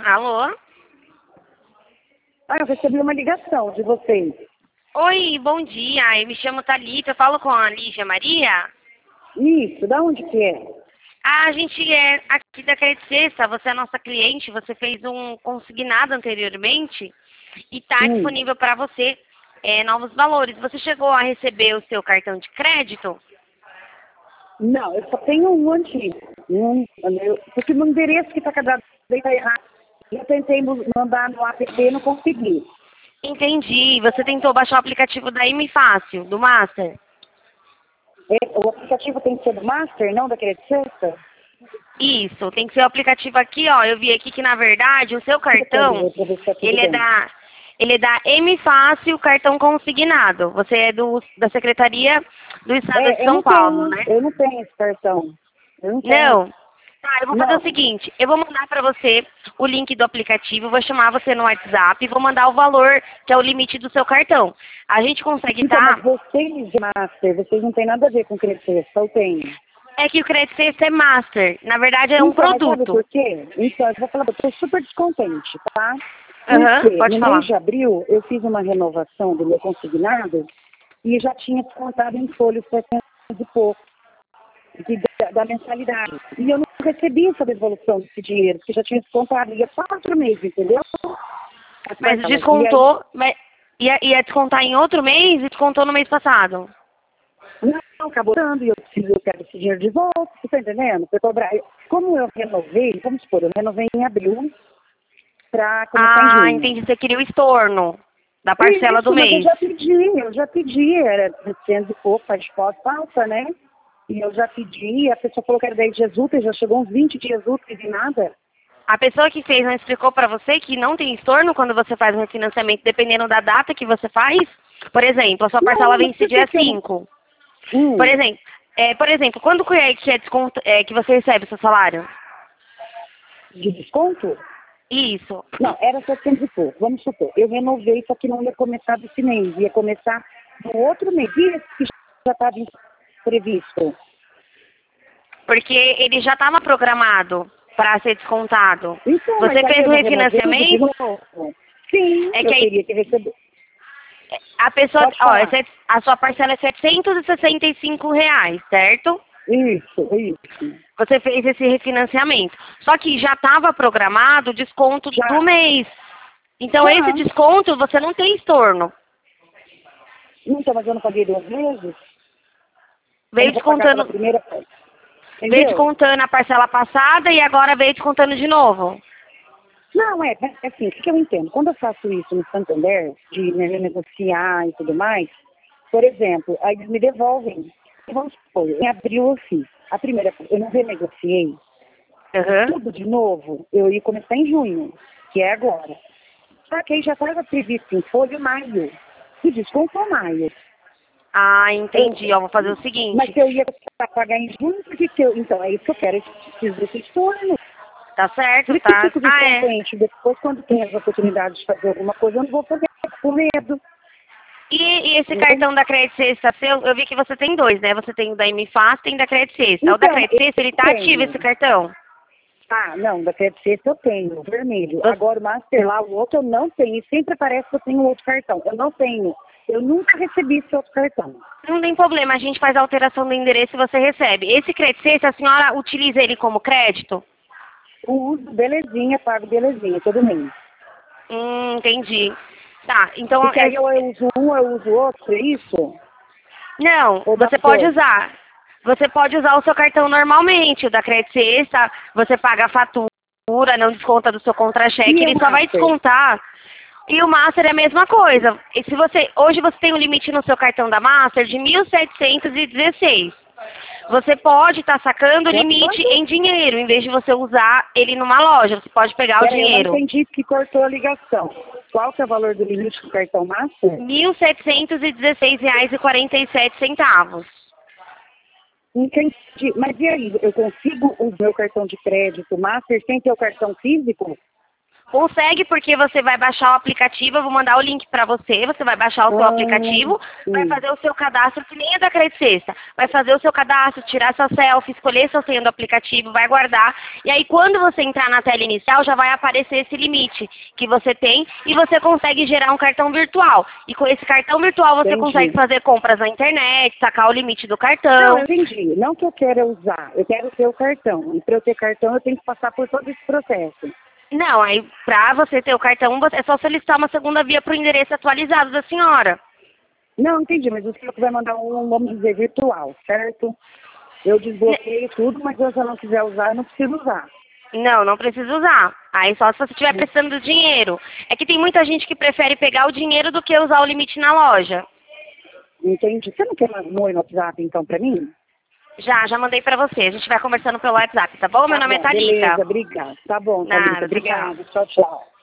Alô? Eu recebi uma ligação de vocês. Oi, bom dia. Eu me chamo Thalita, eu falo com a Lígia Maria. Isso, da onde que é? A gente é aqui da Credit Sexta, você é nossa cliente, você fez um consignado anteriormente e está disponível para você novos valores. Você chegou a receber o seu cartão de crédito? Não, eu só tenho um antigo. Porque no endereço que está cadastrado está errado. Eu tentei mandar no app e não consegui. Entendi. Você tentou baixar o aplicativo da M Fácil, do Master? O aplicativo tem que ser do Master, não da Credit Sexta? Isso, tem que ser o aplicativo aqui, ó. Eu vi aqui que, na verdade, o seu cartão, ele é da M Fácil Cartão Consignado. Você é da Secretaria do Estado de São Paulo, né? Eu não tenho esse cartão. Eu não tenho. Não? Tá, eu vou fazer o seguinte, eu vou mandar pra você o link do aplicativo, vou chamar você no WhatsApp e vou mandar o valor, que é o limite do seu cartão. A gente consegue Mas vocês de Master, vocês não têm nada a ver com Credit Sexta, eu tenho. É que o Credit Sexta é Master, na verdade é um produto. Sabe por quê? Então, eu vou falar, eu estou super descontente, tá? Pode no falar. mês de abril, eu fiz uma renovação do meu consignado e já tinha descontado em folha os 700 e pouco da mensalidade. E eu não recebi essa devolução desse dinheiro, porque já tinha descontado. Ia 4 meses, entendeu? Mas descontou, ia descontar em outro mês e descontou no mês passado. Não, acabou dando e eu quero esse dinheiro de volta, você tá entendendo? Como eu renovei, vamos supor, eu renovei em abril para começar em junho. Entendi, você queria o estorno da parcela do mês. Eu já pedi, era 700 e pouco, faz falta, né? E eu já pedi, a pessoa falou que era 10 dias úteis, já chegou uns 20 dias úteis e nada. A pessoa que fez não explicou para você que não tem estorno quando você faz um refinanciamento, dependendo da data que você faz? Por exemplo, a sua parcela vence dia 5. Por exemplo, quando que é desconto, que você recebe o seu salário? De desconto? Isso. Não, era 700 e pouco, vamos supor. Eu renovei, só que não ia começar desse mês, ia começar no outro mês. E esse que já estava previsto? Porque ele já estava programado para ser descontado. Então, você fez o refinanciamento? Sim, eu teria que receber. A pessoa, a sua parcela é R$765, certo? Isso. Você fez esse refinanciamento. Só que já estava programado o desconto do mês. Então, esse desconto, você não tem estorno. Então, mas eu não paguei 2 vezes? Veio descontando a parcela passada e agora veio descontando de novo. Não, assim, o que eu entendo? Quando eu faço isso no Santander, de negociar e tudo mais, por exemplo, aí eles me devolvem. Vamos supor, em abril eu fiz. A primeira, eu não renegociei. Tudo de novo, eu ia começar em junho, que é agora. Só que aí já estava previsto em folha maio. E descontou maio. Entendi. Vou fazer o seguinte. Mas eu ia pagar em junho, porque então é isso que eu quero. Eu preciso desse estorno. Tá certo, por tá. Eu fico descontente. Depois, quando tem as oportunidades de fazer alguma coisa, eu não vou fazer com medo. E esse cartão da Credit Sexta seu, eu vi que você tem 2, né? Você tem o da MFAS e tem da Credit Sexta. O da Credit Sexta, ele tá ativo esse cartão? Não, da Credit Sexta eu tenho, o vermelho. Agora o Master lá, o outro eu não tenho. E sempre parece que eu tenho outro cartão. Eu não tenho. Eu nunca recebi esse outro cartão. Não tem problema, a gente faz a alteração do endereço e você recebe. Esse Credit Sexta, a senhora utiliza ele como crédito? Eu uso, belezinha, pago belezinha, todo mês. Entendi. Tá, então... Porque aí eu uso um, eu uso outro, é isso? Não, você pode usar. Você pode usar o seu cartão normalmente, o da Credit Sexta, você paga a fatura, não desconta do seu contra-cheque, ele só vai descontar. E o Master é a mesma coisa. E hoje você tem um limite no seu cartão da Master de 1.716. Você pode estar sacando o limite em dinheiro, em vez de você usar ele numa loja. Você pode pegar o dinheiro. Eu não entendi que cortou a ligação. Qual que é o valor do limite do cartão Master? R$1.716,47. Entendi. Mas e aí, eu consigo o meu cartão de crédito Master sem ter o cartão físico? Consegue, porque você vai baixar o aplicativo, eu vou mandar o link para você, você vai baixar o seu aplicativo, vai fazer o seu cadastro, que nem é da Credit Sexta, vai fazer o seu cadastro, tirar sua selfie, escolher sua senha do aplicativo, vai guardar, e aí quando você entrar na tela inicial, já vai aparecer esse limite que você tem, e você consegue gerar um cartão virtual. E com esse cartão virtual você consegue fazer compras na internet, sacar o limite do cartão. Não, eu entendi. Não que eu queira usar, eu quero ter o cartão. E para eu ter cartão, eu tenho que passar por todo esse processo. Não, aí pra você ter o cartão, é só solicitar uma segunda via pro endereço atualizado da senhora. Não, entendi, mas o senhor vai mandar vamos dizer, virtual, certo? Eu desbloqueio tudo, mas se eu não quiser usar, eu não preciso usar. Não, não precisa usar. Aí só se você estiver precisando do dinheiro. É que tem muita gente que prefere pegar o dinheiro do que usar o limite na loja. Entendi. Você não quer mandar no WhatsApp, então, pra mim? Já mandei pra você. A gente vai conversando pelo WhatsApp, tá bom? Meu nome é Thalita. Beleza, obrigada. Tá bom, Thalita. Nada, Obrigada. Tchau, tchau.